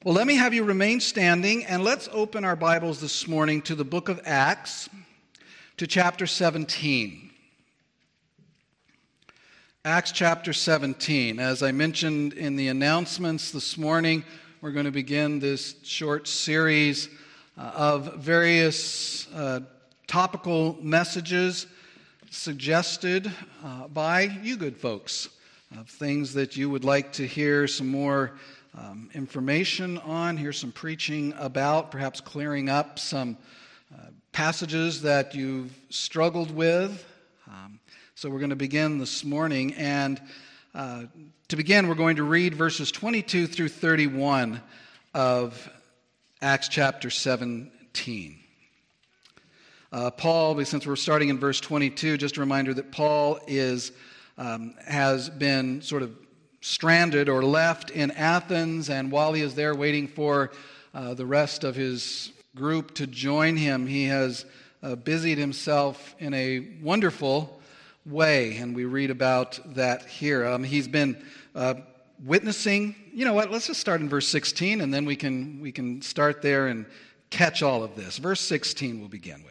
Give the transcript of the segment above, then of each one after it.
Well, let me have you remain standing, and let's open our Bibles this morning to the book of Acts, to chapter 17. Acts chapter 17. As I mentioned in the announcements this morning, we're going to begin this short series of various topical messages suggested by you good folks, of things that you would like to hear some more information on, hear some preaching about, perhaps clearing up some passages that you've struggled with. So we're going to begin this morning, and to begin, we're going to read verses 22 through 31 of Acts chapter 17. Paul, since we're starting in verse 22, just a reminder that Paul has been sort of stranded or left in Athens, and while he is there waiting for the rest of his group to join him, he has busied himself in a wonderful way, and we read about that here. He's been witnessing. You know what? Let's just start in verse 16, and then we can start there and catch all of this. Verse 16 we'll begin with.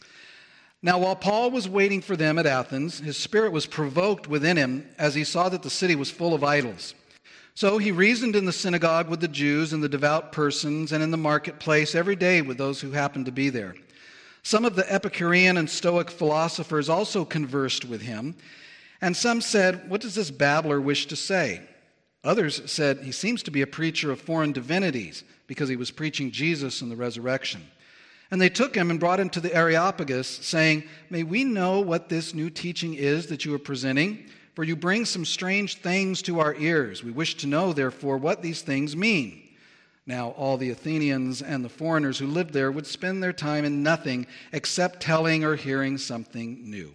Now, while Paul was waiting for them at Athens, his spirit was provoked within him as he saw that the city was full of idols. So he reasoned in the synagogue with the Jews and the devout persons, and in the marketplace every day with those who happened to be there. Some of the Epicurean and Stoic philosophers also conversed with him, and some said, "What does this babbler wish to say?" Others said, "He seems to be a preacher of foreign divinities, because he was preaching Jesus and the resurrection." And they took him and brought him to the Areopagus, saying, "May we know what this new teaching is that you are presenting? For you bring some strange things to our ears. We wish to know, therefore, what these things mean." Now all the Athenians and the foreigners who lived there would spend their time in nothing except telling or hearing something new.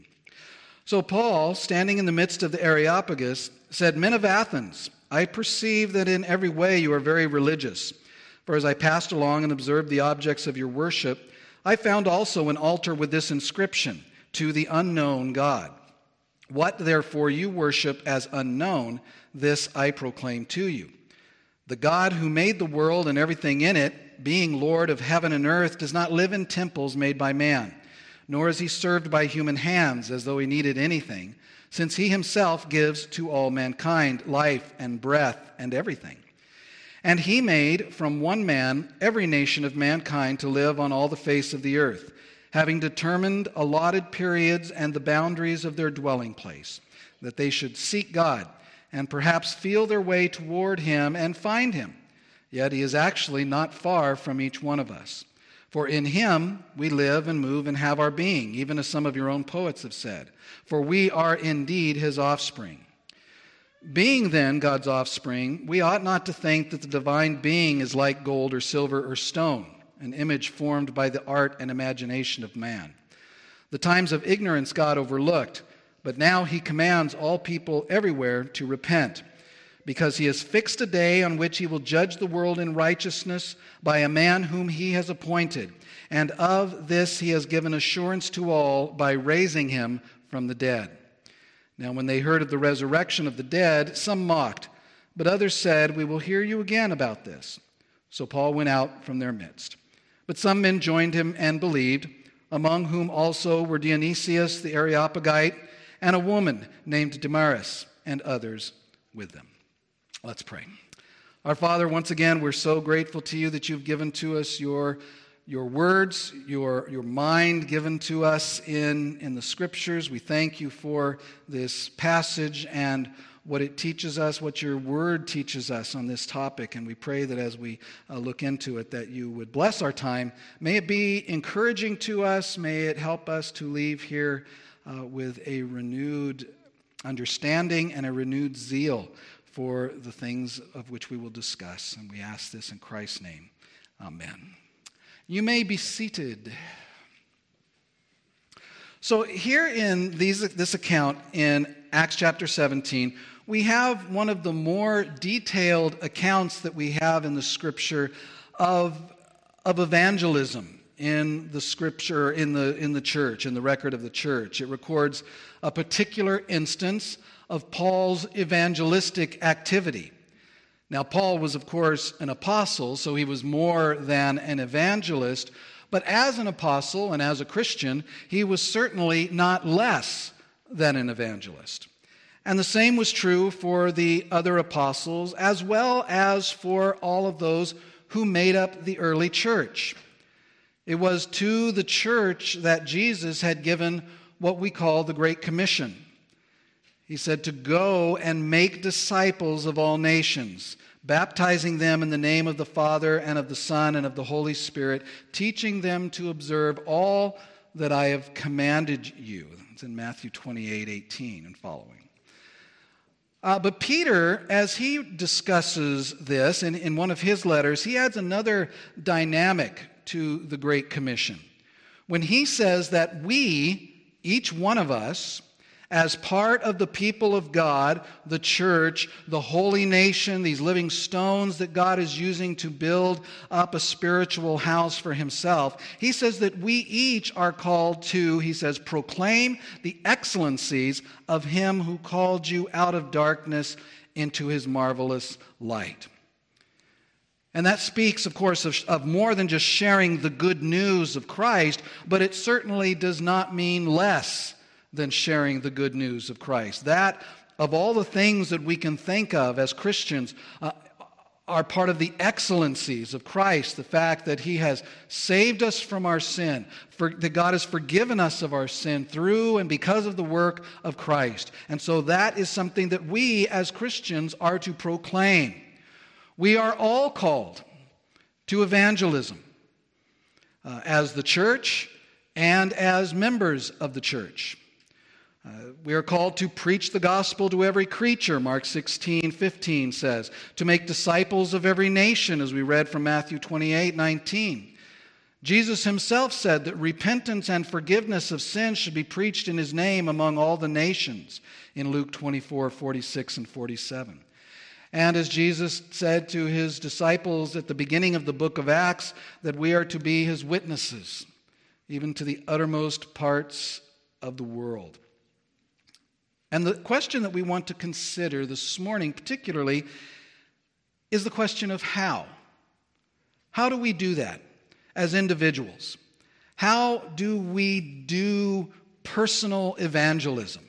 So Paul, standing in the midst of the Areopagus, said, "Men of Athens, I perceive that in every way you are very religious. For as I passed along and observed the objects of your worship, I found also an altar with this inscription, 'To the unknown God.' What therefore you worship as unknown, this I proclaim to you. The God who made the world and everything in it, being Lord of heaven and earth, does not live in temples made by man, nor is he served by human hands as though he needed anything, since he himself gives to all mankind life and breath and everything. And he made from one man every nation of mankind to live on all the face of the earth, having determined allotted periods and the boundaries of their dwelling place, that they should seek God and perhaps feel their way toward him and find him. Yet he is actually not far from each one of us. For in him we live and move and have our being, even as some of your own poets have said. For we are indeed his offspring. Being then God's offspring, we ought not to think that the divine being is like gold or silver or stone, an image formed by the art and imagination of man. The times of ignorance God overlooked, but now he commands all people everywhere to repent, because he has fixed a day on which he will judge the world in righteousness by a man whom he has appointed, and of this he has given assurance to all by raising him from the dead. Now when they heard of the resurrection of the dead, some mocked, but others said, "We will hear you again about this." So Paul went out from their midst. But some men joined him and believed, among whom also were Dionysius the Areopagite, and a woman named Damaris, and others with them. Let's pray. Our Father, once again, we're so grateful to you that you've given to us your words, your mind given to us in the Scriptures. We thank you for this passage and what it teaches us, what your word teaches us on this topic. And we pray that as we look into it, that you would bless our time. May it be encouraging to us. May it help us to leave here with a renewed understanding and a renewed zeal for the things of which we will discuss. And we ask this in Christ's name. Amen. You may be seated. So here in this account in Acts chapter 17, we have one of the more detailed accounts that we have in the Scripture of evangelism in the Scripture, in the church, in the record of the church. It records a particular instance of Paul's evangelistic activity. Now, Paul was, of course, an apostle, so he was more than an evangelist. But as an apostle and as a Christian, he was certainly not less than an evangelist. And the same was true for the other apostles, as well as for all of those who made up the early church. It was to the church that Jesus had given what we call the Great Commission. He said to go and make disciples of all nations, baptizing them in the name of the Father and of the Son and of the Holy Spirit, teaching them to observe all that I have commanded you. It's in Matthew 28:18 and following. But Peter, as he discusses this in one of his letters, he adds another dynamic to the Great Commission. When he says that we, each one of us, as part of the people of God, the church, the holy nation, these living stones that God is using to build up a spiritual house for himself, he says that we each are called to, he says, proclaim the excellencies of him who called you out of darkness into his marvelous light. And that speaks, of course, of more than just sharing the good news of Christ, but it certainly does not mean less than sharing the good news of Christ. That, of all the things that we can think of as Christians, are part of the excellencies of Christ. The fact that he has saved us from our sin, that God has forgiven us of our sin through and because of the work of Christ. And so that is something that we as Christians are to proclaim. We are all called to evangelism as the church and as members of the church. We are called to preach the gospel to every creature, Mark 16:15 says, to make disciples of every nation, as we read from Matthew 28:19. Jesus himself said that repentance and forgiveness of sins should be preached in his name among all the nations, in Luke 24:46 and 47. And as Jesus said to his disciples at the beginning of the book of Acts, that we are to be his witnesses, even to the uttermost parts of the world. And the question that we want to consider this morning particularly is the question of how. How do we do that as individuals? How do we do personal evangelism?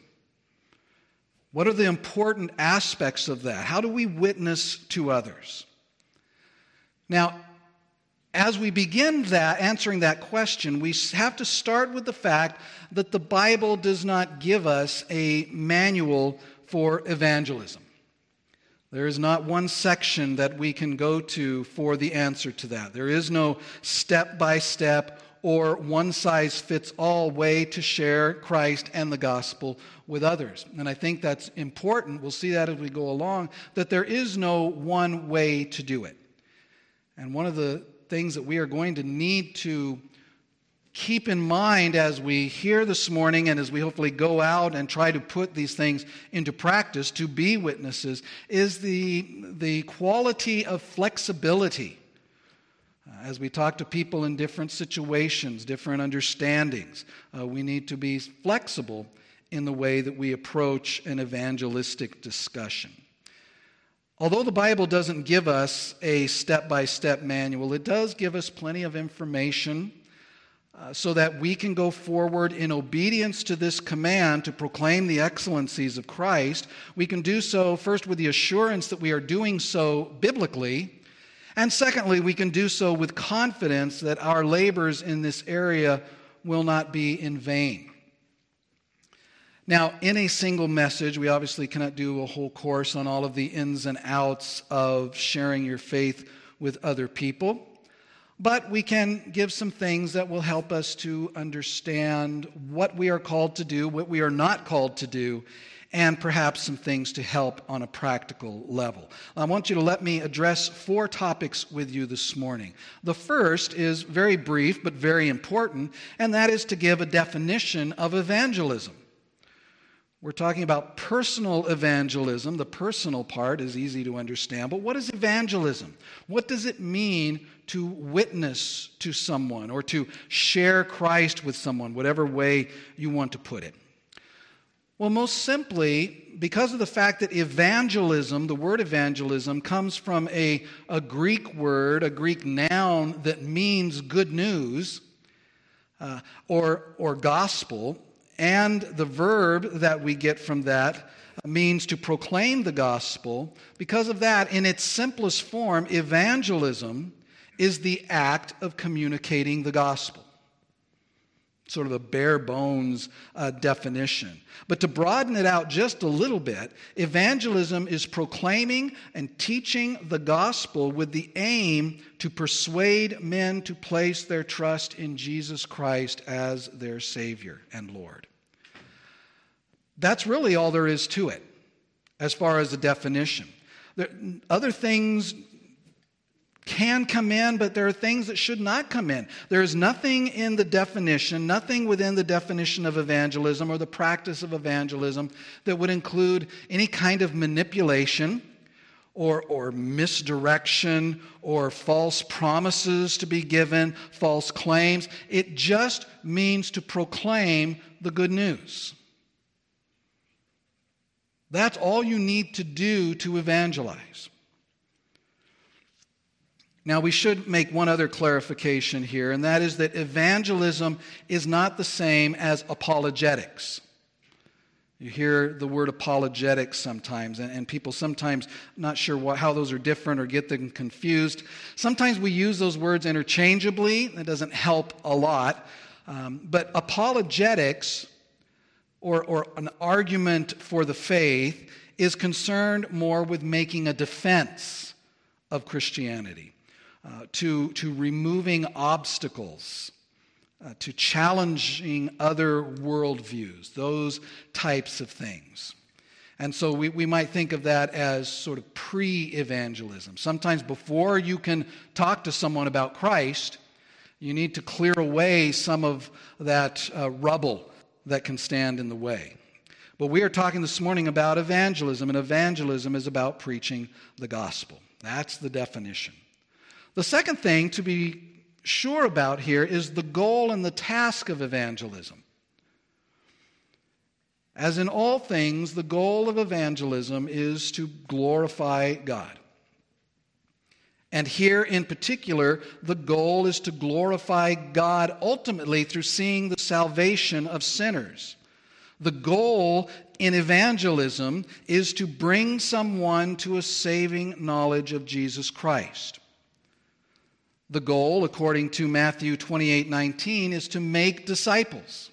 What are the important aspects of that? How do we witness to others? Now, as we begin answering that question, we have to start with the fact that the Bible does not give us a manual for evangelism. There is not one section that we can go to for the answer to that. There is no step-by-step or one-size-fits-all way to share Christ and the gospel with others. And I think that's important. We'll see that as we go along, that there is no one way to do it. And one of the things that we are going to need to keep in mind as we hear this morning and as we hopefully go out and try to put these things into practice to be witnesses is the quality of flexibility. As we talk to people in different situations, different understandings, we need to be flexible in the way that we approach an evangelistic discussion. Although the Bible doesn't give us a step-by-step manual, it does give us plenty of information so that we can go forward in obedience to this command to proclaim the excellencies of Christ. We can do so first with the assurance that we are doing so biblically, and secondly, we can do so with confidence that our labors in this area will not be in vain. Now, in a single message, we obviously cannot do a whole course on all of the ins and outs of sharing your faith with other people, but we can give some things that will help us to understand what we are called to do, what we are not called to do, and perhaps some things to help on a practical level. I want you to let me address 4 topics with you this morning. The first is very brief but very important, and that is to give a definition of evangelism. We're talking about personal evangelism. The personal part is easy to understand, but what is evangelism? What does it mean to witness to someone or to share Christ with someone, whatever way you want to put it? Well, most simply, because of the fact that evangelism, the word evangelism, comes from a Greek word, a Greek noun that means good news or gospel, and the verb that we get from that means to proclaim the gospel. Because of that, in its simplest form, evangelism is the act of communicating the gospel. Sort of a bare bones definition. But to broaden it out just a little bit, evangelism is proclaiming and teaching the gospel with the aim to persuade men to place their trust in Jesus Christ as their Savior and Lord. That's really all there is to it, as far as the definition. Other things can come in, but there are things that should not come in. There is nothing in the definition, nothing within the definition of evangelism or the practice of evangelism that would include any kind of manipulation or misdirection or false promises to be given, false claims. It just means to proclaim the good news. That's all you need to do to evangelize. Now, we should make one other clarification here, and that is that evangelism is not the same as apologetics. You hear the word apologetics sometimes, and people sometimes not sure how those are different or get them confused. Sometimes we use those words interchangeably. That doesn't help a lot. But apologetics, or an argument for the faith, is concerned more with making a defense of Christianity. To removing obstacles, to challenging other worldviews, those types of things. And so we might think of that as sort of pre-evangelism. Sometimes before you can talk to someone about Christ, you need to clear away some of that rubble that can stand in the way. But we are talking this morning about evangelism, and evangelism is about preaching the gospel. That's the definition. The second thing to be sure about here is the goal and the task of evangelism. As in all things, the goal of evangelism is to glorify God. And here in particular, the goal is to glorify God ultimately through seeing the salvation of sinners. The goal in evangelism is to bring someone to a saving knowledge of Jesus Christ. The goal, according to Matthew 28:19, is to make disciples.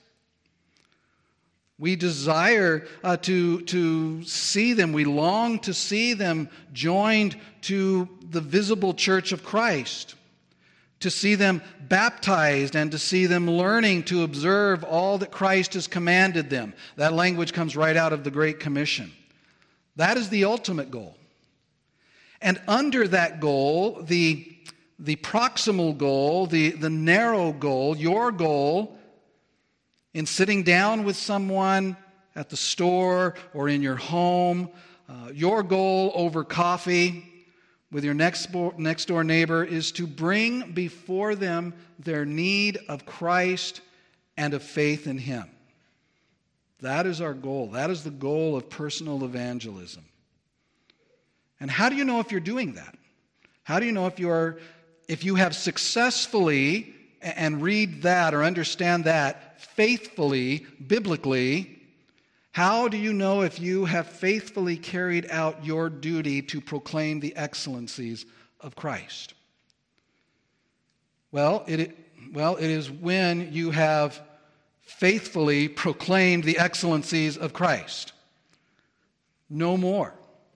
We desire to see them, we long to see them joined to the visible church of Christ, to see them baptized and to see them learning to observe all that Christ has commanded them. That language comes right out of the Great Commission. That is the ultimate goal. And under that goal, the proximal goal, the narrow goal, your goal in sitting down with someone at the store or in your home, your goal over coffee with your next door neighbor is to bring before them their need of Christ and of faith in Him. That is our goal. That is the goal of personal evangelism. And how do you know if you're doing that? How do you know if you have successfully, and read that or understand that faithfully, biblically, how do you know if you have faithfully carried out your duty to proclaim the excellencies of Christ? Well, it is when you have faithfully proclaimed the excellencies of Christ. No more.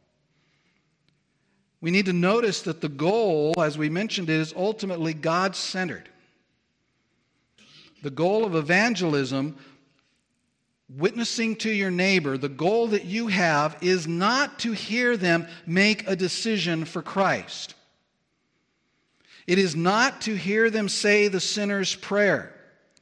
We need to notice that the goal, as we mentioned, is ultimately God-centered. The goal of evangelism, witnessing to your neighbor, the goal that you have is not to hear them make a decision for Christ. It is not to hear them say the sinner's prayer.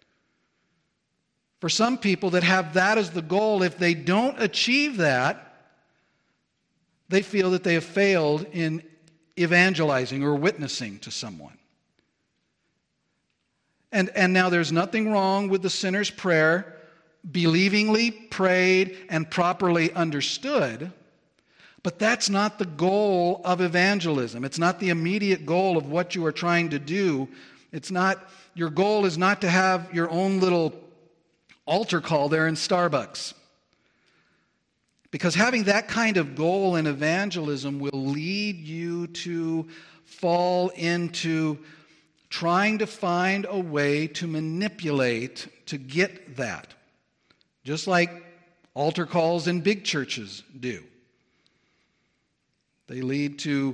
For some people that have that as the goal, if they don't achieve that, they feel that they have failed in evangelizing or witnessing to someone. And now there's nothing wrong with the sinner's prayer. believingly prayed and properly understood, but that's not the goal of evangelism. It's not the immediate goal of what you are trying to do. Your goal is not to have your own little altar call there in Starbucks. Because having that kind of goal in evangelism will lead you to fall into trying to find a way to manipulate to get that. Just like altar calls in big churches do. They lead to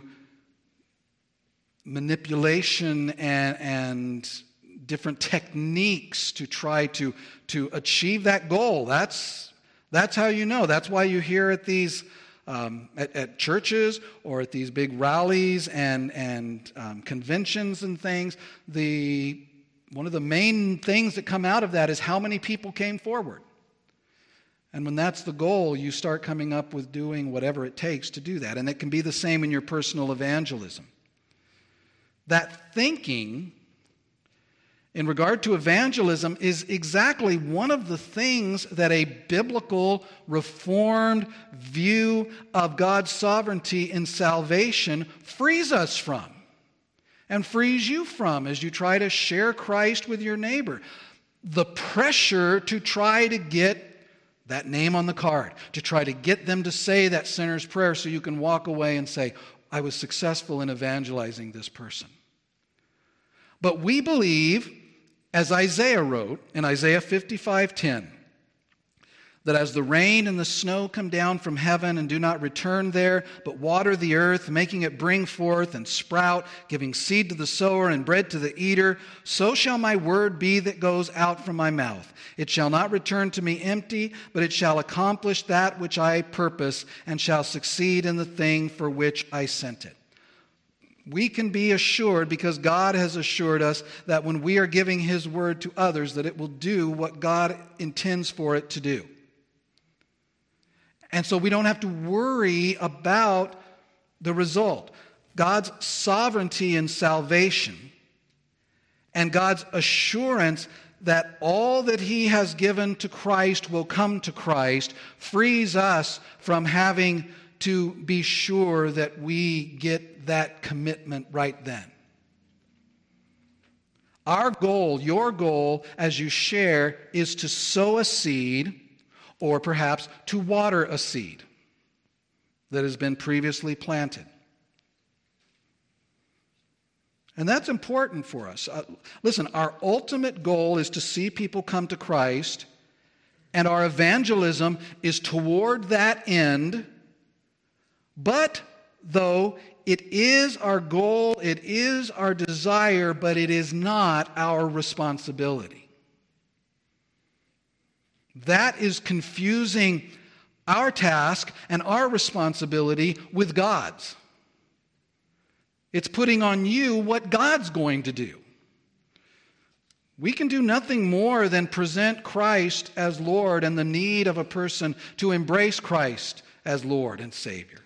manipulation and different techniques to try to achieve that goal. That's how you know. That's why you hear at these at churches or at these big rallies and conventions and things. One of the main things that come out of that is how many people came forward. And when that's the goal, you start coming up with doing whatever it takes to do that. And it can be the same in your personal evangelism. That thinking in regard to evangelism is exactly one of the things that a biblical, reformed view of God's sovereignty in salvation frees us from and frees you from as you try to share Christ with your neighbor. The pressure to try to get that name on the card, to try to get them to say that sinner's prayer so you can walk away and say, I was successful in evangelizing this person. But we believe, as Isaiah wrote in Isaiah 55:10, that as the rain and the snow come down from heaven and do not return there, but water the earth, making it bring forth and sprout, giving seed to the sower and bread to the eater, so shall my word be that goes out from my mouth. It shall not return to me empty, but it shall accomplish that which I purpose and shall succeed in the thing for which I sent it. We can be assured, because God has assured us, that when we are giving His word to others, that it will do what God intends for it to do. And so we don't have to worry about the result. God's sovereignty in salvation and God's assurance that all that He has given to Christ will come to Christ frees us from having to be sure that we get that commitment right then. Our goal, your goal as you share, is to sow a seed, or perhaps to water a seed that has been previously planted. And that's important for us. Listen, our ultimate goal is to see people come to Christ, and our evangelism is toward that end. But, though, it is our goal, it is our desire, but it is not our responsibility. That is confusing our task and our responsibility with God's. It's putting on you what God's going to do. We can do nothing more than present Christ as Lord and the need of a person to embrace Christ as Lord and Savior.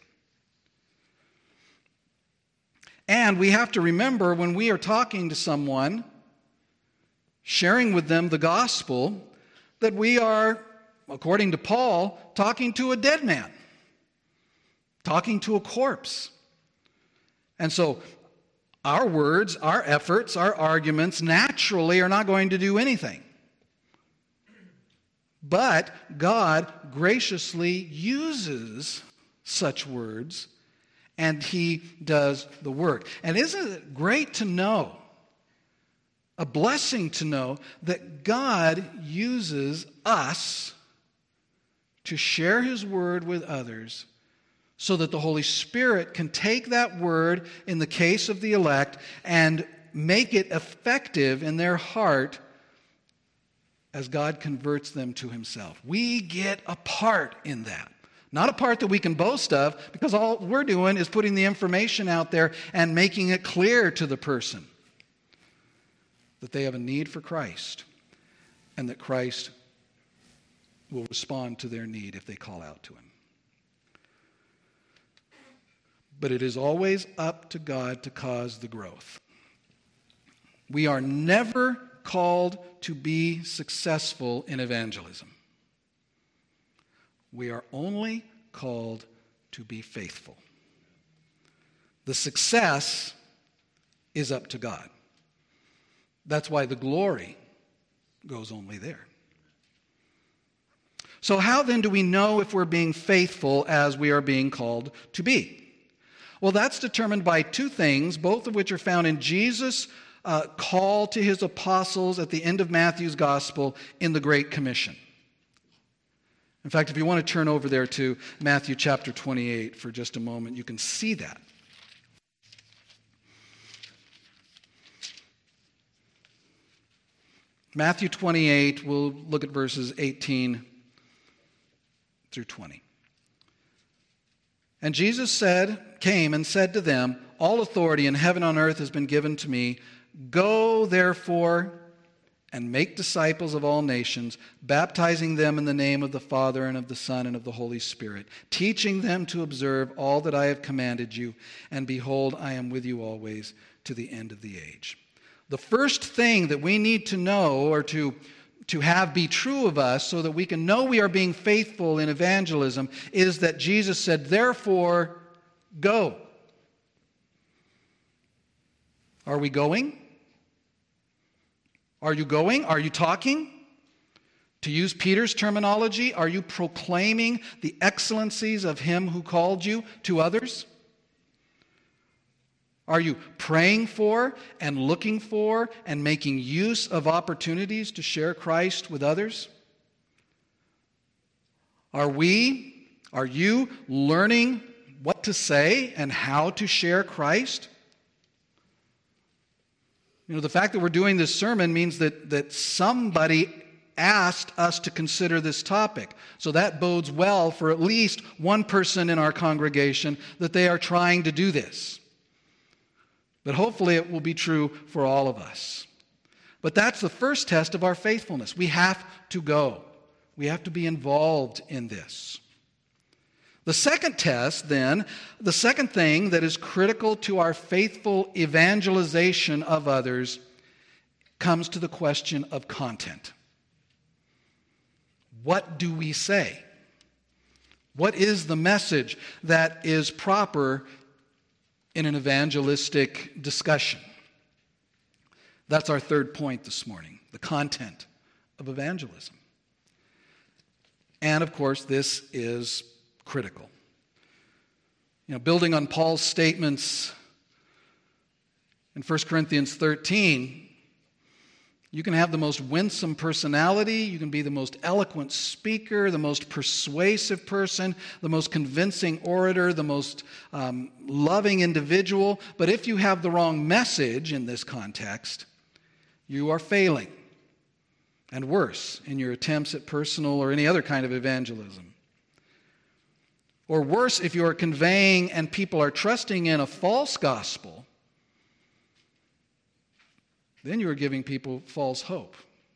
And we have to remember, when we are talking to someone, sharing with them the gospel, that we are, according to Paul, talking to a dead man, talking to a corpse. And so our words, our efforts, our arguments naturally are not going to do anything. But God graciously uses such words, and He does the work. And isn't it great to know, a blessing to know, that God uses us to share His word with others so that the Holy Spirit can take that word, in the case of the elect, and make it effective in their heart as God converts them to Himself. We get a part in that. Not a part that we can boast of, because all we're doing is putting the information out there and making it clear to the person that they have a need for Christ, and that Christ will respond to their need if they call out to Him. But it is always up to God to cause the growth. We are never called to be successful in evangelism. We are only called to be faithful. The success is up to God. That's why the glory goes only there. So how then do we know if we're being faithful as we are being called to be? Well, that's determined by two things, both of which are found in Jesus' call to his apostles at the end of Matthew's gospel in the Great Commission. In fact, if you want to turn over there to Matthew chapter 28 for just a moment, you can see that. Matthew 28, we'll look at verses 18 through 20. And Jesus came and said to them, "All authority in heaven and on earth has been given to me. Go, therefore, and make disciples of all nations, baptizing them in the name of the Father and of the Son and of the Holy Spirit, teaching them to observe all that I have commanded you. And behold, I am with you always to the end of the age." The first thing that we need to know or to have be true of us so that we can know we are being faithful in evangelism is that Jesus said, "Therefore, go." Are we going? Are you going? Are you talking? To use Peter's terminology, are you proclaiming the excellencies of him who called you to others? Are you praying for and looking for and making use of opportunities to share Christ with others? Are you learning what to say and how to share Christ? You know, the fact that we're doing this sermon means that somebody asked us to consider this topic. So that bodes well for at least one person in our congregation that they are trying to do this. But hopefully it will be true for all of us. But that's the first test of our faithfulness. We have to go. We have to be involved in this. The second test, then, the second thing that is critical to our faithful evangelization of others comes to the question of content. What do we say? What is the message that is proper in an evangelistic discussion? That's our third point this morning, the content of evangelism. And of course, this is critical. You know, building on Paul's statements in 1 Corinthians 13, you can have the most winsome personality, you can be the most eloquent speaker, the most persuasive person, the most convincing orator, the most loving individual, but if you have the wrong message in this context, you are failing, and worse, in your attempts at personal or any other kind of evangelism. Or worse, if you are conveying and people are trusting in a false gospel, then you are giving people false hope.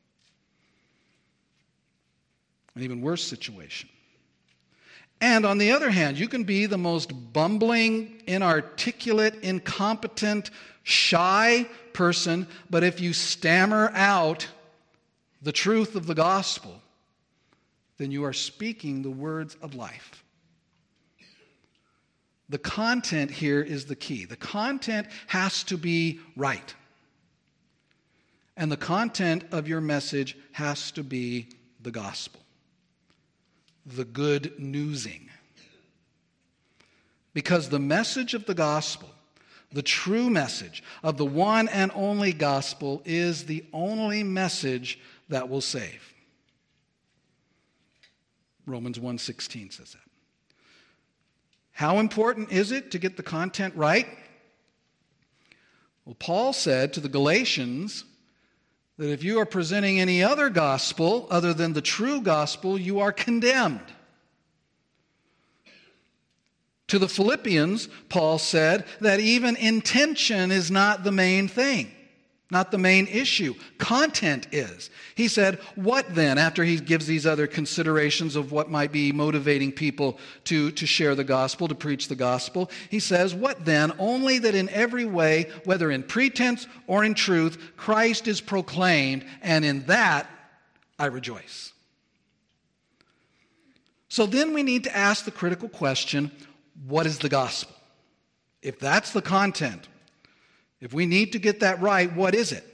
An even worse situation. And on the other hand, you can be the most bumbling, inarticulate, incompetent, shy person, but if you stammer out the truth of the gospel, then you are speaking the words of life. The content here is the key. The content has to be right. And the content of your message has to be the gospel. The good newsing. Because the message of the gospel, the true message of the one and only gospel, is the only message that will save. Romans 1:16 says that. How important is it to get the content right? Well, Paul said to the Galatians that if you are presenting any other gospel other than the true gospel, you are condemned. To the Philippians, Paul said that even intention is not the main thing, not the main issue. Content is. He said, what then, after he gives these other considerations of what might be motivating people to share the gospel, to preach the gospel, he says, what then? Only that in every way, whether in pretense or in truth, Christ is proclaimed, and in that I rejoice. So then we need to ask the critical question, what is the gospel? If that's the content, if we need to get that right, what is it?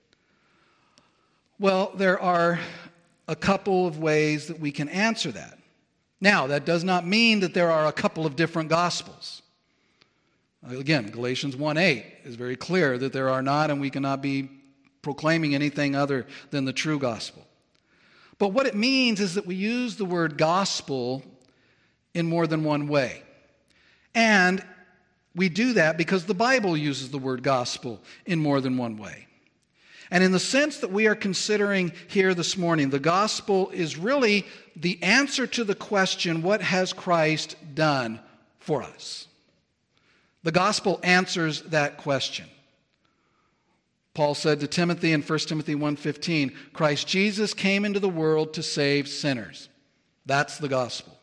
Well, there are a couple of ways that we can answer that. Now, that does not mean that there are a couple of different gospels. Again, Galatians 1:8 is very clear that there are not, and we cannot be proclaiming anything other than the true gospel. But what it means is that we use the word gospel in more than one way. And we do that because the Bible uses the word gospel in more than one way. And in the sense that we are considering here this morning, the gospel is really the answer to the question, what has Christ done for us? The gospel answers that question. Paul said to Timothy in 1 Timothy 1:15, Christ Jesus came into the world to save sinners. That's the gospel.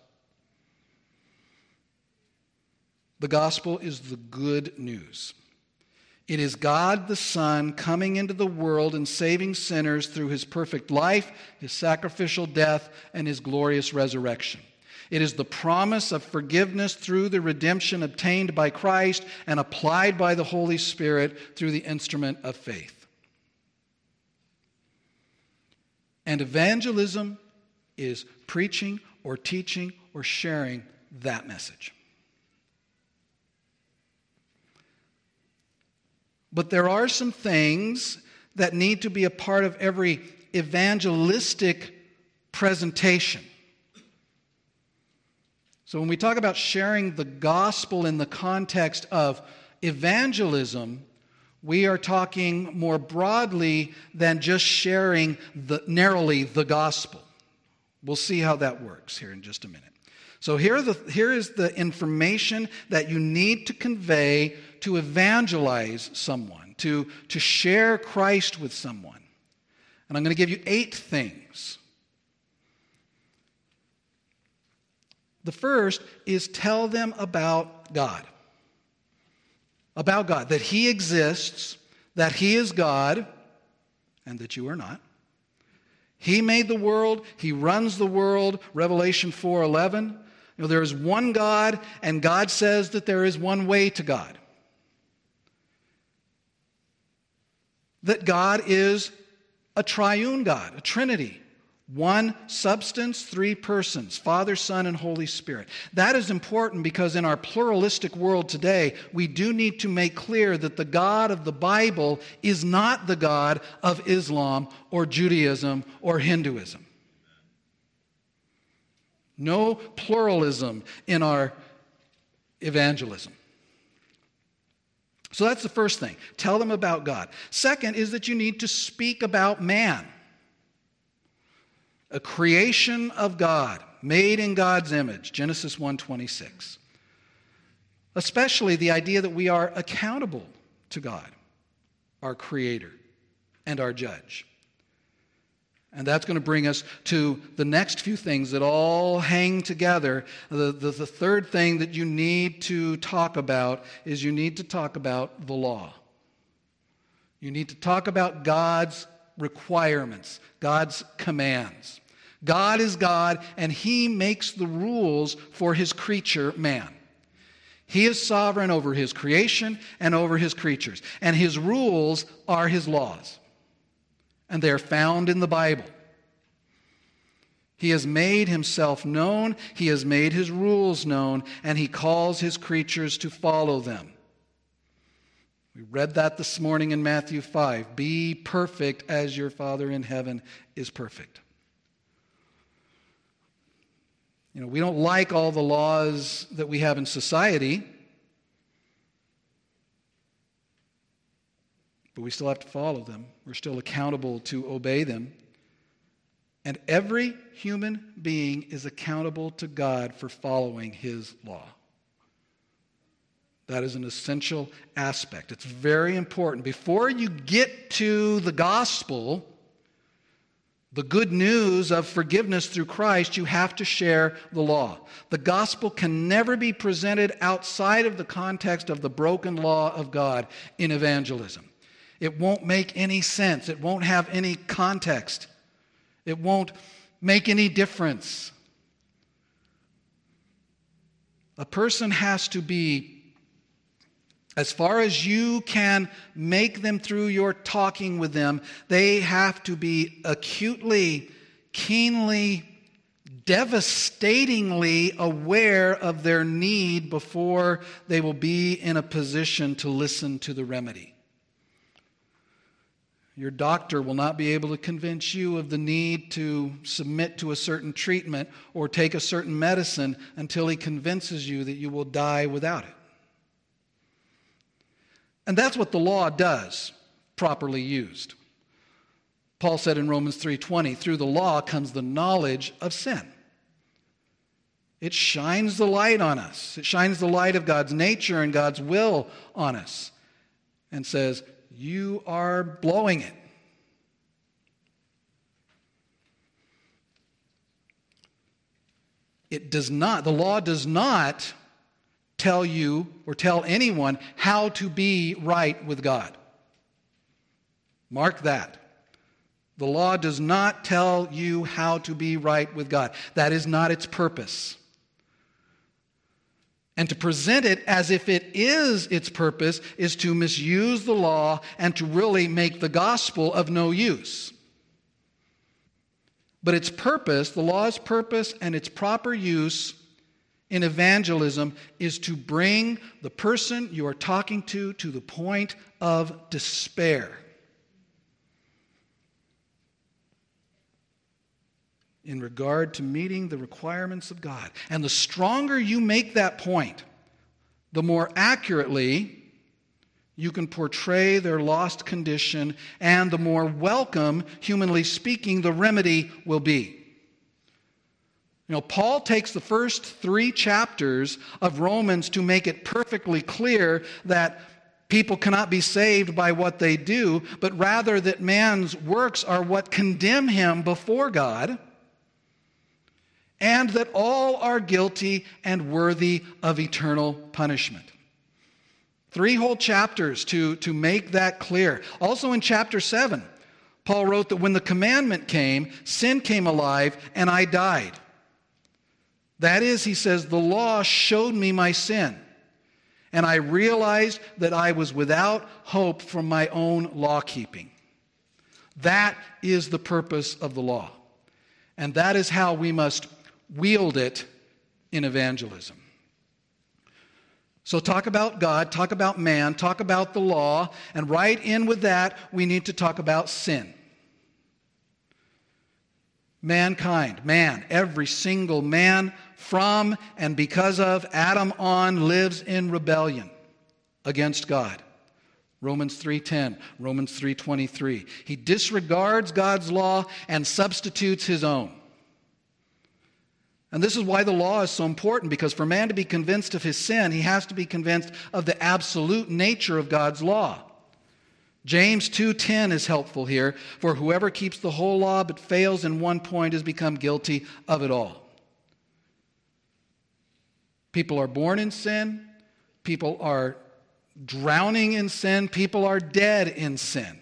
The gospel is the good news. It is God the Son coming into the world and saving sinners through his perfect life, his sacrificial death, and his glorious resurrection. It is the promise of forgiveness through the redemption obtained by Christ and applied by the Holy Spirit through the instrument of faith. And evangelism is preaching or teaching or sharing that message. But there are some things that need to be a part of every evangelistic presentation. So when we talk about sharing the gospel in the context of evangelism, we are talking more broadly than just sharing narrowly the gospel. We'll see how that works here in just a minute. So here is the information that you need to convey to evangelize someone, to share Christ with someone. And I'm going to give you 8 things. The first is tell them about God. About God, that he exists, that he is God, and that you are not. He made the world, he runs the world, Revelation 4:11. There is one God, and God says that there is one way to God. That God is a triune God, a Trinity. One substance, 3 persons, Father, Son, and Holy Spirit. That is important because in our pluralistic world today, we do need to make clear that the God of the Bible is not the God of Islam or Judaism or Hinduism. No pluralism in our evangelism. So that's the first thing. Tell them about God. Second is that you need to speak about man. A creation of God, made in God's image, Genesis 1:26. Especially the idea that we are accountable to God, our Creator and our Judge. And that's going to bring us to the next few things that all hang together. The third thing that you need to talk about is you need to talk about the law. You need to talk about God's requirements, God's commands. God is God, and he makes the rules for his creature, man. He is sovereign over his creation and over his creatures. And his rules are his laws. And they are found in the Bible. He has made himself known, he has made his rules known, and he calls his creatures to follow them. We read that this morning in Matthew 5. Be perfect as your Father in heaven is perfect. We don't like all the laws that we have in society, but we still have to follow them. We're still accountable to obey them. And every human being is accountable to God for following his law. That is an essential aspect. It's very important. Before you get to the gospel, the good news of forgiveness through Christ, you have to share the law. The gospel can never be presented outside of the context of the broken law of God in evangelism. It won't make any sense. It won't have any context. It won't make any difference. A person has to be, as far as you can make them through your talking with them, they have to be acutely, keenly, devastatingly aware of their need before they will be in a position to listen to the remedy. Your doctor will not be able to convince you of the need to submit to a certain treatment or take a certain medicine until he convinces you that you will die without it. And that's what the law does, properly used. Paul said in Romans 3:20, through the law comes the knowledge of sin. It shines the light on us. It shines the light of God's nature and God's will on us and says, you are blowing it. The law does not tell you or tell anyone how to be right with God. Mark that. The law does not tell you how to be right with God. That is not its purpose. And to present it as if it is its purpose is to misuse the law and to really make the gospel of no use. But its purpose, the law's purpose and its proper use in evangelism is to bring the person you are talking to the point of despair. In regard to meeting the requirements of God. And the stronger you make that point, the more accurately you can portray their lost condition, and the more welcome, humanly speaking, the remedy will be. You know, Paul takes the first 3 chapters of Romans to make it perfectly clear that people cannot be saved by what they do, but rather that man's works are what condemn him before God, and that all are guilty and worthy of eternal punishment. 3 whole chapters to make that clear. Also in chapter 7, Paul wrote that when the commandment came, sin came alive and I died. That is, he says, the law showed me my sin, and I realized that I was without hope from my own law-keeping. That is the purpose of the law, and that is how we must wield it in evangelism. So talk about God, talk about man, talk about the law, and right in with that, we need to talk about sin. Mankind, man, every single man from and because of Adam on lives in rebellion against God. Romans 3:10, Romans 3:23. He disregards God's law and substitutes his own. And this is why the law is so important, because for man to be convinced of his sin, he has to be convinced of the absolute nature of God's law. James 2:10 is helpful here, for whoever keeps the whole law but fails in one point has become guilty of it all. People are born in sin, people are drowning in sin, people are dead in sin.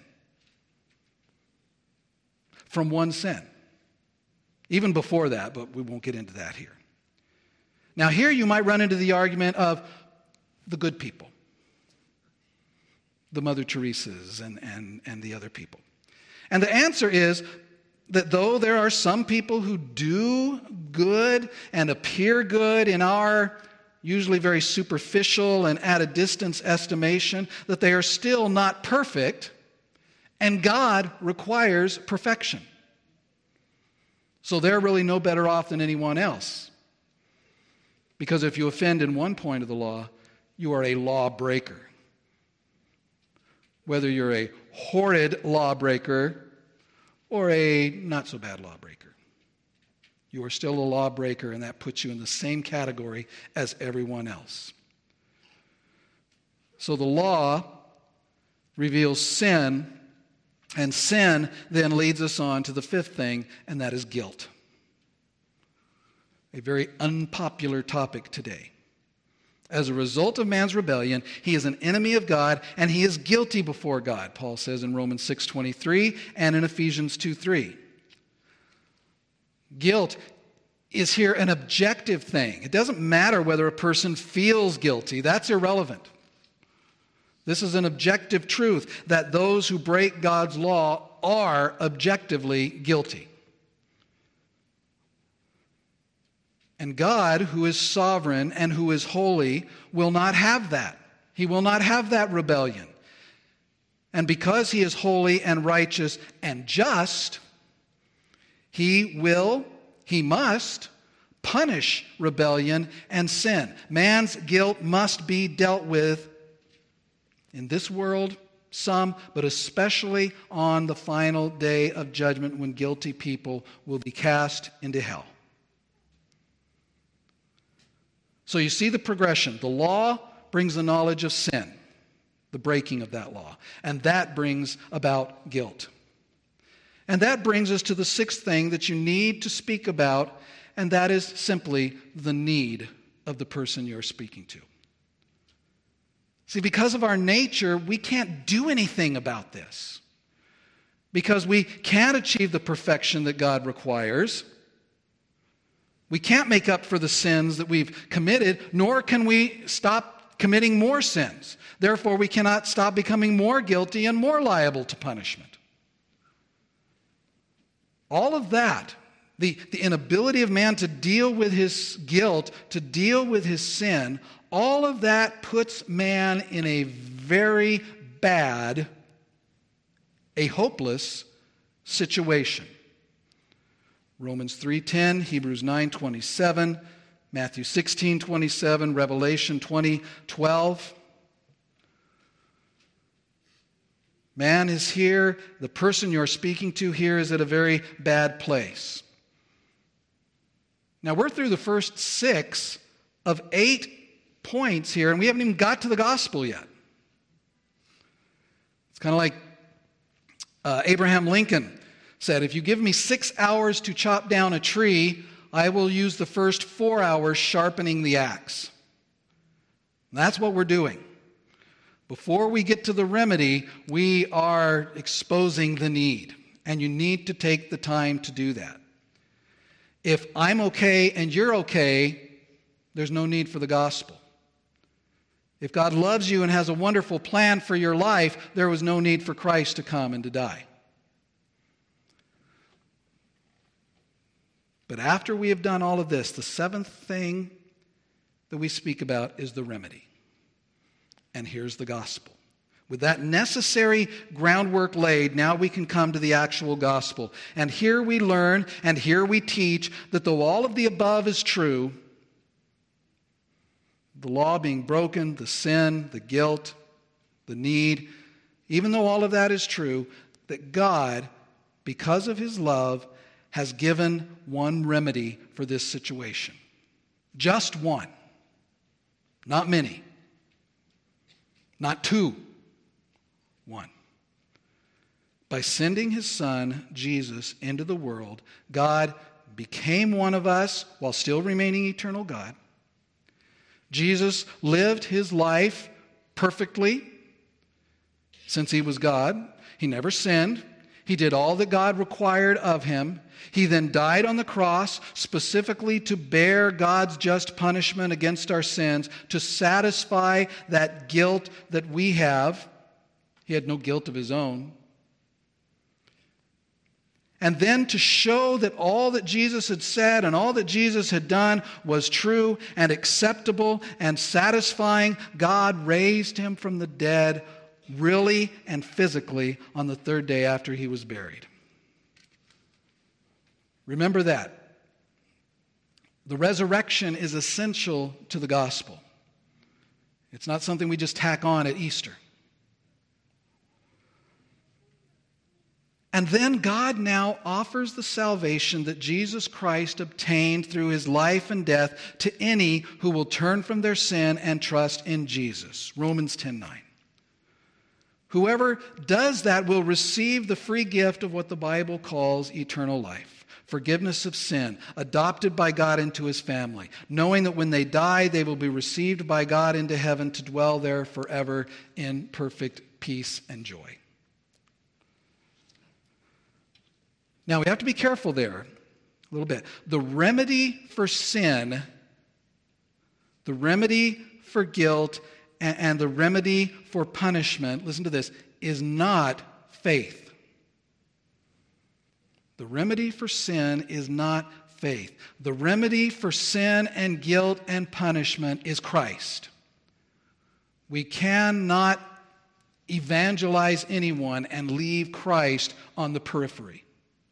From one sin. Even before that, but we won't get into that here. Now here you might run into the argument of the good people. The Mother Teresas and the other people. And the answer is that though there are some people who do good and appear good in our usually very superficial and at a distance estimation, that they are still not perfect, and God requires perfection. So they're really no better off than anyone else. Because if you offend in one point of the law, you are a lawbreaker. Whether you're a horrid lawbreaker or a not-so-bad lawbreaker. You are still a lawbreaker, and that puts you in the same category as everyone else. So the law reveals sin, and sin then leads us on to the 5th thing, and that is guilt. A very unpopular topic today. As a result of man's rebellion, he is an enemy of God, and he is guilty before God, Paul says in Romans 6:23 and in Ephesians 2:3. Guilt is here an objective thing. It doesn't matter whether a person feels guilty. That's irrelevant. This is an objective truth that those who break God's law are objectively guilty. And God, who is sovereign and who is holy, will not have that. He will not have that rebellion. And because He is holy and righteous and just, He must punish rebellion and sin. Man's guilt must be dealt with in this world, some, but especially on the final day of judgment when guilty people will be cast into hell. So you see the progression. The law brings the knowledge of sin, the breaking of that law, and that brings about guilt. And that brings us to the sixth thing that you need to speak about, and that is simply the need of the person you're speaking to. See, because of our nature, we can't do anything about this. Because we can't achieve the perfection that God requires. We can't make up for the sins that we've committed, nor can we stop committing more sins. Therefore, we cannot stop becoming more guilty and more liable to punishment. All of that, the inability of man to deal with his guilt, to deal with his sin, all of that puts man in a very bad, a hopeless situation. Romans 3:10, Hebrews 9:27, Matthew 16:27, Revelation 20:12. Man is here, the person you're speaking to here is at a very bad place. Now we're through the first 6 of 8 points here, and we haven't even got to the gospel yet. It's kind of like Abraham Lincoln said, if you give me 6 hours to chop down a tree, I will use the first 4 hours sharpening the axe. And that's what we're doing. Before we get to the remedy, we are exposing the need. And you need to take the time to do that. If I'm okay and you're okay, there's no need for the gospel. If God loves you and has a wonderful plan for your life, there was no need for Christ to come and to die. But after we have done all of this, the 7th thing that we speak about is the remedy. And here's the gospel. With that necessary groundwork laid, now we can come to the actual gospel. And here we learn and here we teach that though all of the above is true, the law being broken, the sin, the guilt, the need, even though all of that is true, that God, because of His love, has given one remedy for this situation. Just one. Not many. Not 2. One. By sending His Son, Jesus, into the world, God became one of us while still remaining eternal God. Jesus lived His life perfectly since He was God. He never sinned. He did all that God required of Him. He then died on the cross specifically to bear God's just punishment against our sins, to satisfy that guilt that we have. He had no guilt of His own. And then to show that all that Jesus had said and all that Jesus had done was true and acceptable and satisfying, God raised Him from the dead really and physically on the 3rd day after He was buried. Remember that. The resurrection is essential to the gospel. It's not something we just tack on at Easter. And then God now offers the salvation that Jesus Christ obtained through His life and death to any who will turn from their sin and trust in Jesus. Romans 10:9. Whoever does that will receive the free gift of what the Bible calls eternal life, forgiveness of sin, adopted by God into His family, knowing that when they die, they will be received by God into heaven to dwell there forever in perfect peace and joy. Now, we have to be careful there. a little bit. The remedy for sin, the remedy for guilt, and the remedy for punishment, listen to this, is not faith. The remedy for sin is not faith. The remedy for sin and guilt and punishment is Christ. We cannot evangelize anyone and leave Christ on the periphery.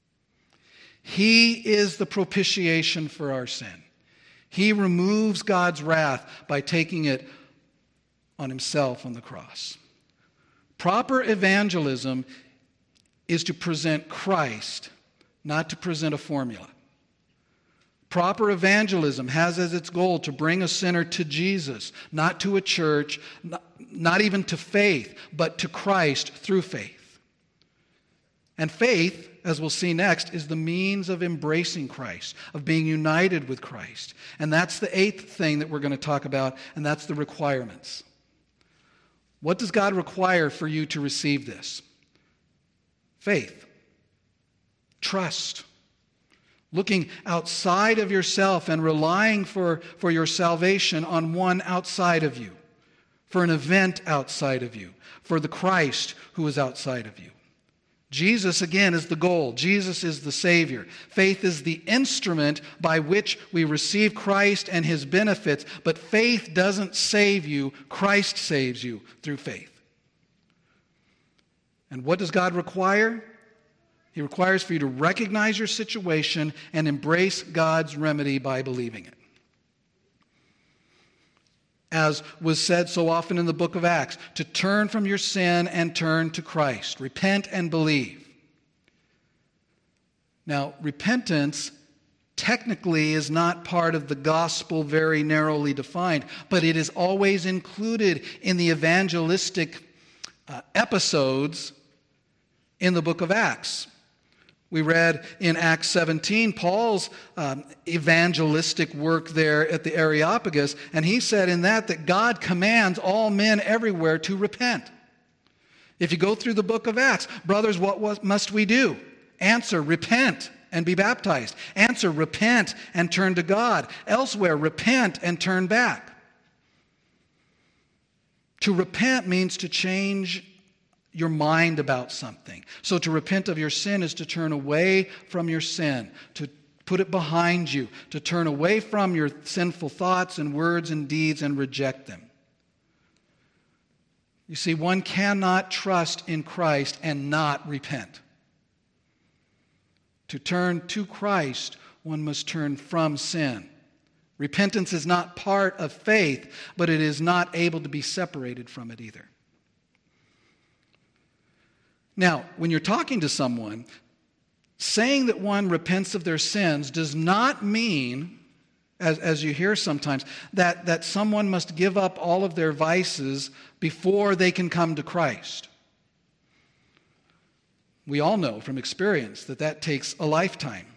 He is the propitiation for our sin. He removes God's wrath by taking it on himself on the cross. Proper evangelism is to present Christ, not to present a formula. Proper evangelism has as its goal to bring a sinner to Jesus, not to a church, not even to faith, but to Christ through faith. And faith, as we'll see next, is the means of embracing Christ, of being united with Christ. And that's the eighth thing that we're going to talk about, and that's the requirements. What does God require for you to receive this? Faith. Trust. Looking outside of yourself and relying for your salvation on one outside of you, for an event outside of you, for the Christ who is outside of you. Jesus, again, is the goal. Jesus is the Savior. Faith is the instrument by which we receive Christ and his benefits, but faith doesn't save you. Christ saves you through faith. And what does God require? He requires for you to recognize your situation and embrace God's remedy by believing it. As was said so often in the book of Acts, to turn from your sin and turn to Christ. Repent and believe. Now, repentance technically is not part of the gospel very narrowly defined, but it is always included in the evangelistic episodes in the book of Acts. We read in Acts 17, Paul's evangelistic work there at the Areopagus, and he said in that God commands all men everywhere to repent. If you go through the book of Acts, brothers, what must we do? Answer, repent and be baptized. Answer, repent and turn to God. Elsewhere, repent and turn back. To repent means to change your mind about something. So to repent of your sin is to turn away from your sin, to put it behind you, to turn away from your sinful thoughts and words and deeds and reject them. You see, one cannot trust in Christ and not repent. To turn to Christ, one must turn from sin. Repentance is not part of faith, but it is not able to be separated from it either. Now, when you're talking to someone, saying that one repents of their sins does not mean, as you hear sometimes, that someone must give up all of their vices before they can come to Christ. We all know from experience that takes a lifetime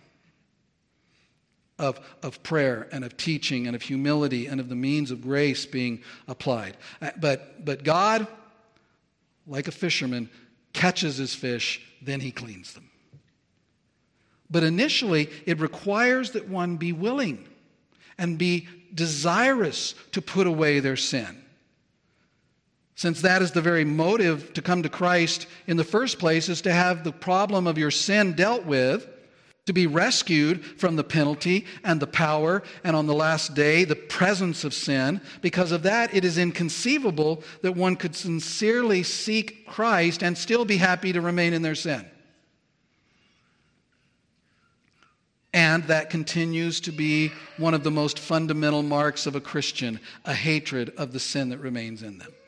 of prayer and of teaching and of humility and of the means of grace being applied. But God, like a fisherman, catches his fish, then he cleans them. But initially, it requires that one be willing and be desirous to put away their sin. Since that is the very motive to come to Christ in the first place, is to have the problem of your sin dealt with, to be rescued from the penalty and the power, and on the last day, the presence of sin. Because of that, it is inconceivable that one could sincerely seek Christ and still be happy to remain in their sin. And that continues to be one of the most fundamental marks of a Christian, a hatred of the sin that remains in them.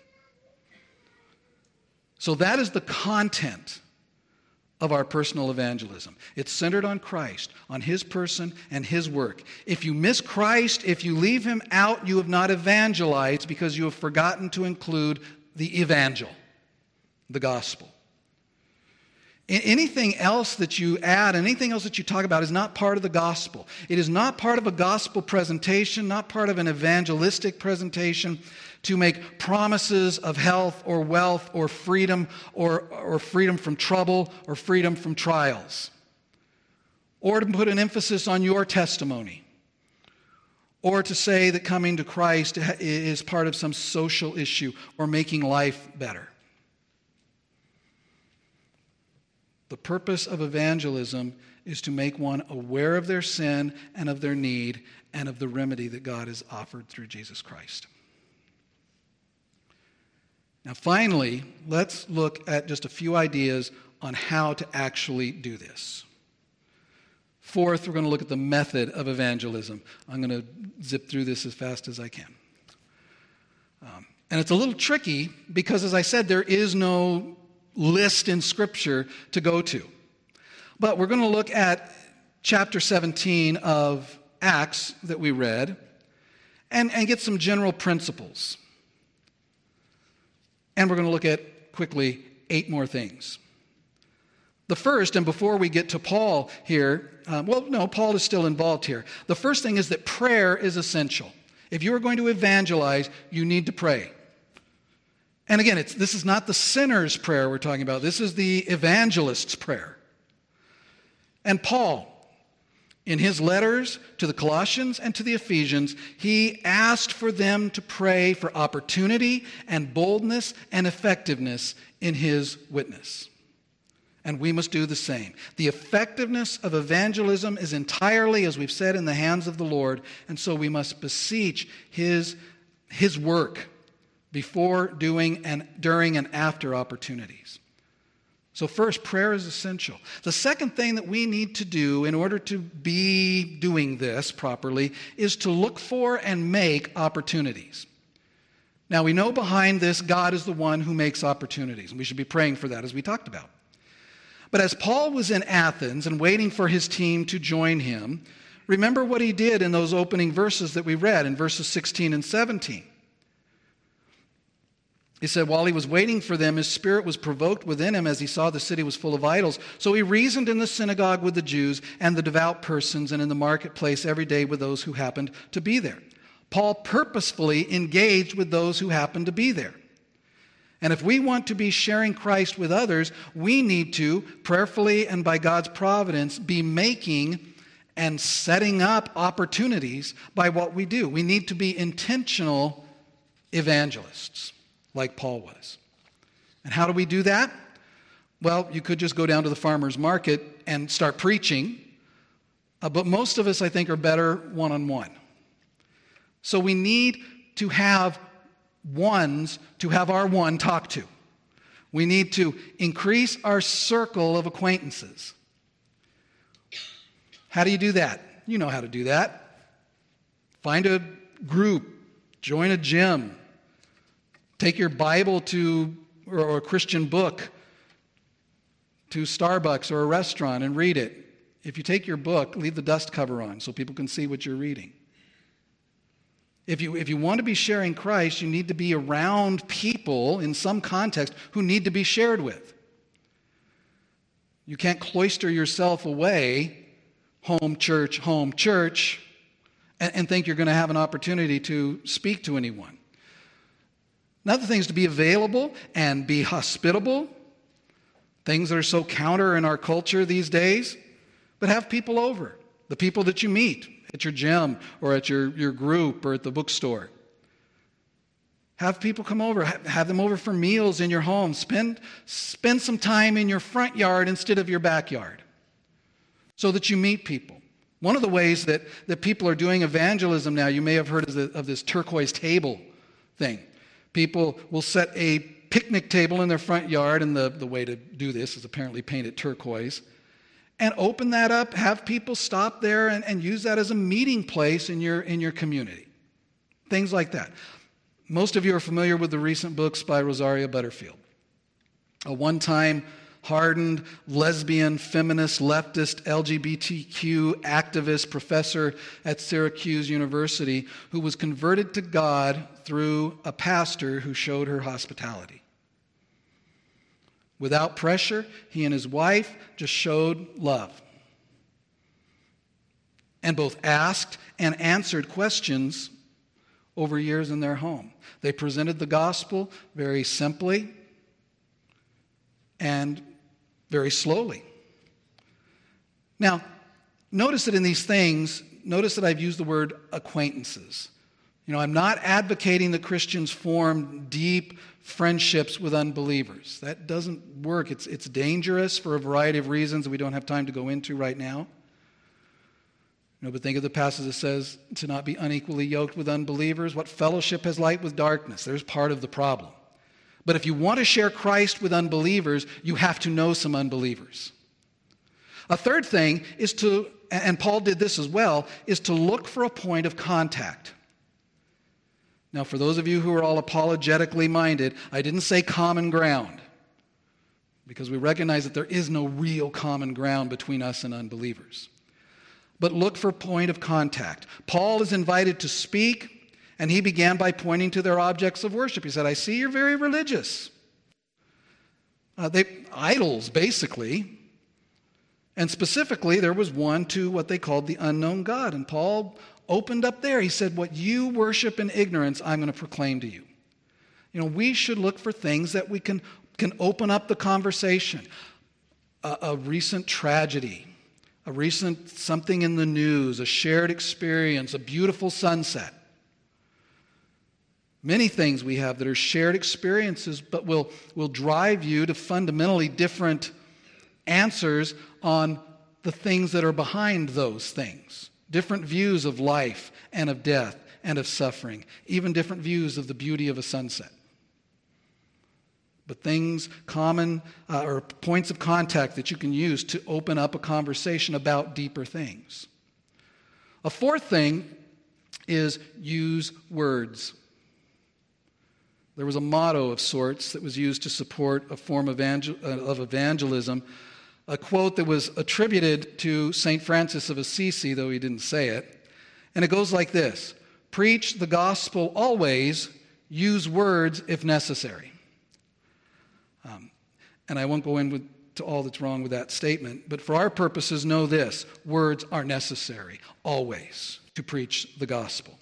So that is the content of our personal evangelism. It's centered on Christ, on his person and his work. If you miss Christ, if you leave him out, you have not evangelized because you have forgotten to include the evangel, the gospel. Anything else that you add, anything else that you talk about is not part of the gospel. It is not part of a gospel presentation, not part of an evangelistic presentation to make promises of health or wealth or freedom from trouble or freedom from trials. or to put an emphasis on your testimony, or to say that coming to Christ is part of some social issue or making life better. The purpose of evangelism is to make one aware of their sin and of their need and of the remedy that God has offered through Jesus Christ. Now, finally, let's look at just a few ideas on how to actually do this. Fourth, we're going to look at the method of evangelism. I'm going to zip through this as fast as I can. And it's a little tricky because, as I said, there is no list in Scripture to go to. But we're going to look at chapter 17 of Acts that we read and get some general principles. And we're going to look at, quickly, 8 more things. The first, and before we get to Paul here, Paul is still involved here. The first thing is that prayer is essential. If you are going to evangelize, you need to pray. And again, this is not the sinner's prayer we're talking about. This is the evangelist's prayer. And Paul, in his letters to the Colossians and to the Ephesians, he asked for them to pray for opportunity and boldness and effectiveness in his witness. And we must do the same. The effectiveness of evangelism is entirely, as we've said, in the hands of the Lord, and so we must beseech his work before, doing, and during, and after opportunities. So first, prayer is essential. The second thing that we need to do in order to be doing this properly is to look for and make opportunities. Now, we know behind this, God is the one who makes opportunities, and we should be praying for that, as we talked about. But as Paul was in Athens and waiting for his team to join him, remember what he did in those opening verses that we read in verses 16 and 17. He said, while he was waiting for them, his spirit was provoked within him as he saw the city was full of idols. So he reasoned in the synagogue with the Jews and the devout persons and in the marketplace every day with those who happened to be there. Paul purposefully engaged with those who happened to be there. And if we want to be sharing Christ with others, we need to, prayerfully and by God's providence, be making and setting up opportunities by what we do. We need to be intentional evangelists, like Paul was. And how do we do that? Well, you could just go down to the farmer's market and start preaching, but most of us, I think, are better one-on-one. So we need to have ones to have our one talk to. We need to increase our circle of acquaintances. How do you do that? You know how to do that. Find a group, join a gym, take your Bible or a Christian book to Starbucks or a restaurant and read it. If you take your book, leave the dust cover on so people can see what you're reading. If you want to be sharing Christ, you need to be around people in some context who need to be shared with. You can't cloister yourself away, home church, and think you're going to have an opportunity to speak to anyone. Another thing is to be available and be hospitable. Things that are so counter in our culture these days. But have people over. The people that you meet at your gym or at your group or at the bookstore. Have people come over. Have them over for meals in your home. Spend some time in your front yard instead of your backyard so that you meet people. One of the ways that people are doing evangelism now, you may have heard of this turquoise table thing. People will set a picnic table in their front yard, and the way to do this is apparently paint it turquoise. And open that up, have people stop there and use that as a meeting place in your community. Things like that. Most of you are familiar with the recent books by Rosaria Butterfield. A one-time hardened, lesbian, feminist, leftist, LGBTQ activist professor at Syracuse University who was converted to God through a pastor who showed her hospitality. Without pressure, he and his wife just showed love and both asked and answered questions over years in their home. They presented the gospel very simply and very slowly. Now, Notice that in these things, notice that I've used the word acquaintances. I'm not advocating that Christians form deep friendships with unbelievers. That doesn't work. It's dangerous for a variety of reasons that we don't have time to go into right now. But think of the passage that says to not be unequally yoked with unbelievers. What fellowship has light with darkness? There's part of the problem. But if you want to share Christ with unbelievers, you have to know some unbelievers. A third thing is to, and Paul did this as well, is to look for a point of contact. Now, for those of you who are all apologetically minded, I didn't say common ground, because we recognize that there is no real common ground between us and unbelievers. But look for point of contact. Paul is invited to speak, and he began by pointing to their objects of worship. He said, I see you're very religious. Idols, basically. And specifically, there was one to what they called the unknown God. And Paul opened up there. He said, what you worship in ignorance, I'm going to proclaim to you. We should look for things that we can open up the conversation. A recent tragedy, a recent something in the news, a shared experience, a beautiful sunset. Many things we have that are shared experiences, but will drive you to fundamentally different answers on the things that are behind those things. Different views of life and of death and of suffering. Even different views of the beauty of a sunset. But things common or points of contact that you can use to open up a conversation about deeper things. A fourth thing is use words. There was a motto of sorts that was used to support a form of evangelism. A quote that was attributed to St. Francis of Assisi, though he didn't say it. And it goes like this: preach the gospel always, use words if necessary. And I won't go into all that's wrong with that statement, but for our purposes, know this: words are necessary, always, to preach the gospel.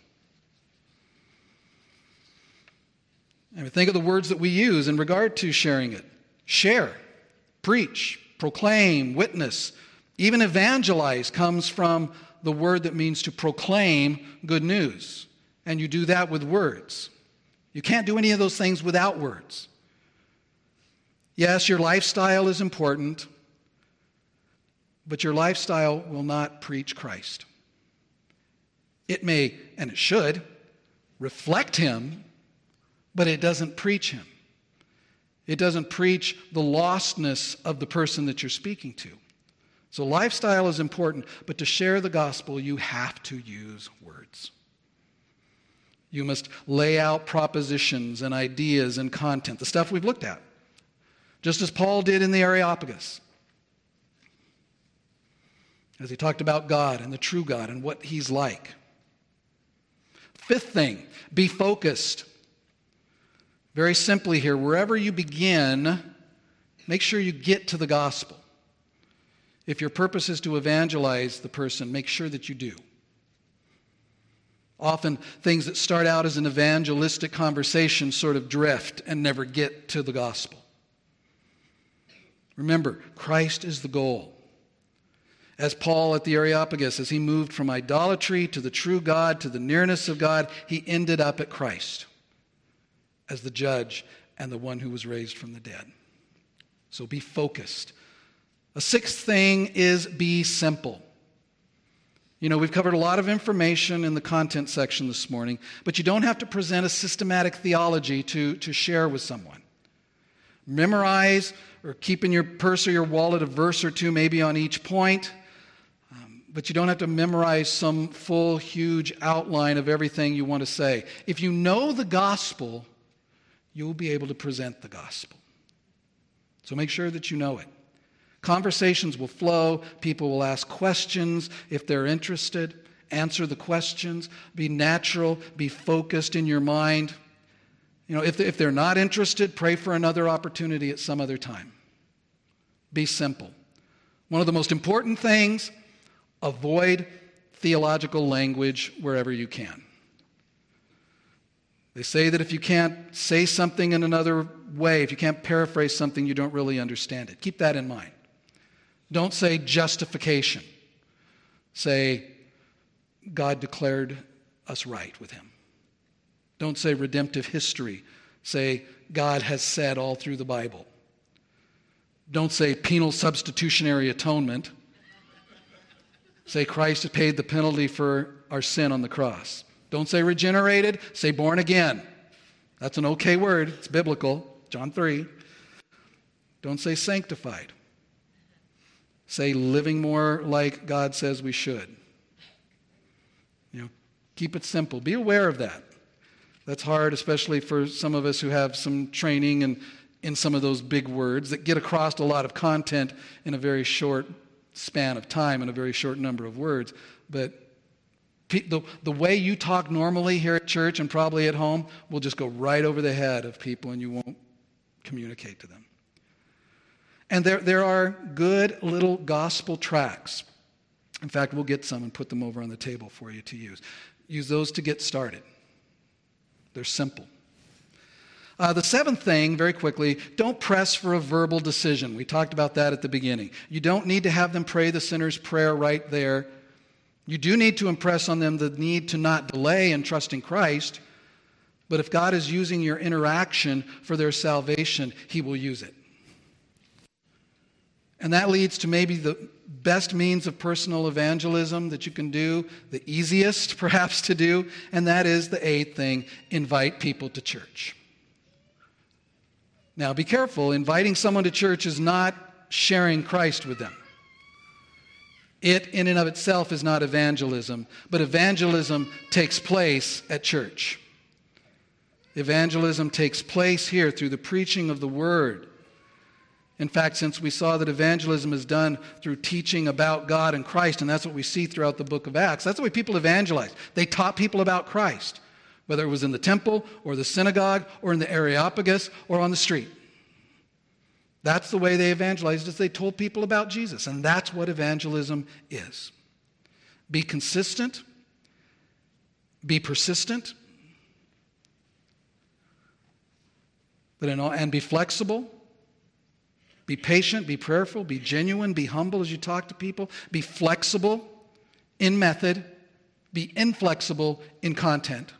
And think of the words that we use in regard to sharing it. Share, preach, proclaim, witness, even evangelize comes from the word that means to proclaim good news. And you do that with words. You can't do any of those things without words. Yes, your lifestyle is important, but your lifestyle will not preach Christ. It may, and it should, reflect Him, but it doesn't preach Him. It doesn't preach the lostness of the person that you're speaking to. So lifestyle is important, but to share the gospel, you have to use words. You must lay out propositions and ideas and content, the stuff we've looked at, just as Paul did in the Areopagus, as he talked about God and the true God and what He's like. Fifth thing, be focused. Very simply here, wherever you begin, make sure you get to the gospel. If your purpose is to evangelize the person, make sure that you do. Often, things that start out as an evangelistic conversation sort of drift and never get to the gospel. Remember, Christ is the goal. As Paul at the Areopagus, as he moved from idolatry to the true God, to the nearness of God, he ended up at Christ as the judge and the one who was raised from the dead. So be focused. A sixth thing is be simple. We've covered a lot of information in the content section this morning, but you don't have to present a systematic theology to share with someone. Memorize or keep in your purse or your wallet a verse or two maybe on each point, but you don't have to memorize some full, huge outline of everything you want to say. If you know the gospel, you'll be able to present the gospel. So make sure that you know it. Conversations will flow. People will ask questions if they're interested. Answer the questions. Be natural. Be focused in your mind. If they're not interested, pray for another opportunity at some other time. Be simple. One of the most important things, avoid theological language wherever you can. They say that if you can't say something in another way, if you can't paraphrase something, you don't really understand it. Keep that in mind. Don't say justification. say, God declared us right with him. Don't say redemptive history. Say, God has said all through the Bible. Don't say penal substitutionary atonement. Say Christ has paid the penalty for our sin on the cross. Don't say regenerated. Say born again. That's an okay word. It's biblical. John 3. Don't say sanctified. Say living more like God says we should. Keep it simple. Be aware of that. That's hard, especially for some of us who have some training in some of those big words that get across a lot of content in a very short span of time, in a very short number of words. But the way you talk normally here at church and probably at home will just go right over the head of people, and you won't communicate to them. And there are good little gospel tracts. In fact, we'll get some and put them over on the table for you to use. Use those to get started. They're simple. The seventh thing, very quickly, don't press for a verbal decision. We talked about that at the beginning. You don't need to have them pray the sinner's prayer right there. You do need to impress on them the need to not delay in trusting Christ. But if God is using your interaction for their salvation, he will use it. And that leads to maybe the best means of personal evangelism that you can do, the easiest perhaps to do, and that is the eighth thing: invite people to church. Now be careful, inviting someone to church is not sharing Christ with them. It in and of itself is not evangelism, but evangelism takes place at church. Evangelism takes place here through the preaching of the Word. In fact, since we saw that evangelism is done through teaching about God and Christ, and that's what we see throughout the book of Acts, that's the way people evangelized. They taught people about Christ, whether it was in the temple or the synagogue or in the Areopagus or on the street. That's the way they evangelized, is they told people about Jesus, and that's what evangelism is. Be consistent, be persistent, and be flexible. Be patient, be prayerful, be genuine, be humble as you talk to people. Be flexible in method, be inflexible in content.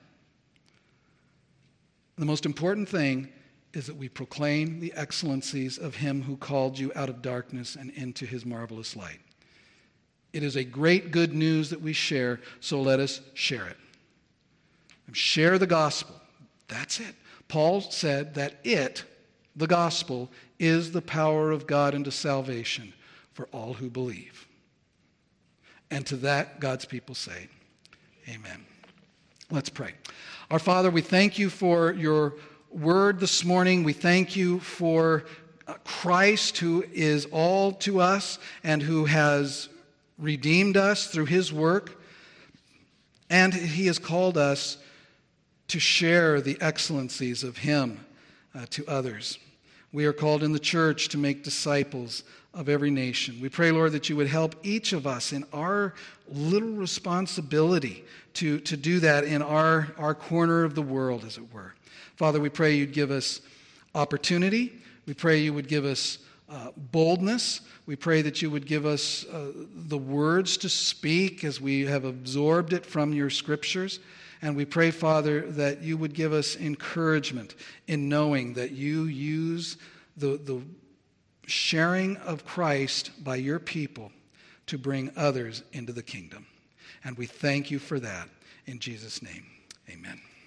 The most important thing is that we proclaim the excellencies of him who called you out of darkness and into his marvelous light. It is a great good news that we share, so let us share it. Share the gospel. That's it. Paul said that the gospel, is the power of God unto salvation for all who believe. And to that, God's people say, amen. Let's pray. Our Father, we thank you for your word this morning. We thank you for Christ, who is all to us and who has redeemed us through his work. And he has called us to share the excellencies of him to others. We are called in the church to make disciples of every nation. We pray, Lord, that you would help each of us in our little responsibility to do that in our corner of the world, as it were. Father, we pray you'd give us opportunity. We pray you would give us boldness. We pray that you would give us the words to speak as we have absorbed it from your scriptures. And we pray, Father, that you would give us encouragement in knowing that you use the sharing of Christ by your people to bring others into the kingdom. And we thank you for that. In Jesus' name, amen.